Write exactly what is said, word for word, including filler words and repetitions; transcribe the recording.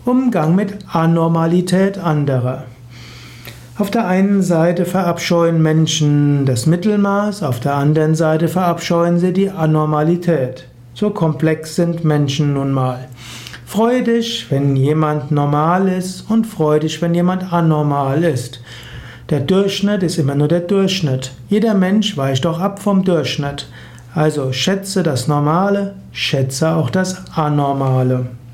Umgang mit Anormalität anderer. Auf der einen Seite verabscheuen Menschen das Mittelmaß, auf der anderen Seite verabscheuen sie die Anormalität. So komplex sind Menschen nun mal. Freu dich, wenn jemand normal ist, und freu dich, wenn jemand anormal ist. Der Durchschnitt ist immer nur der Durchschnitt. Jeder Mensch weicht doch ab vom Durchschnitt. Also schätze das Normale, schätze auch das Anormale.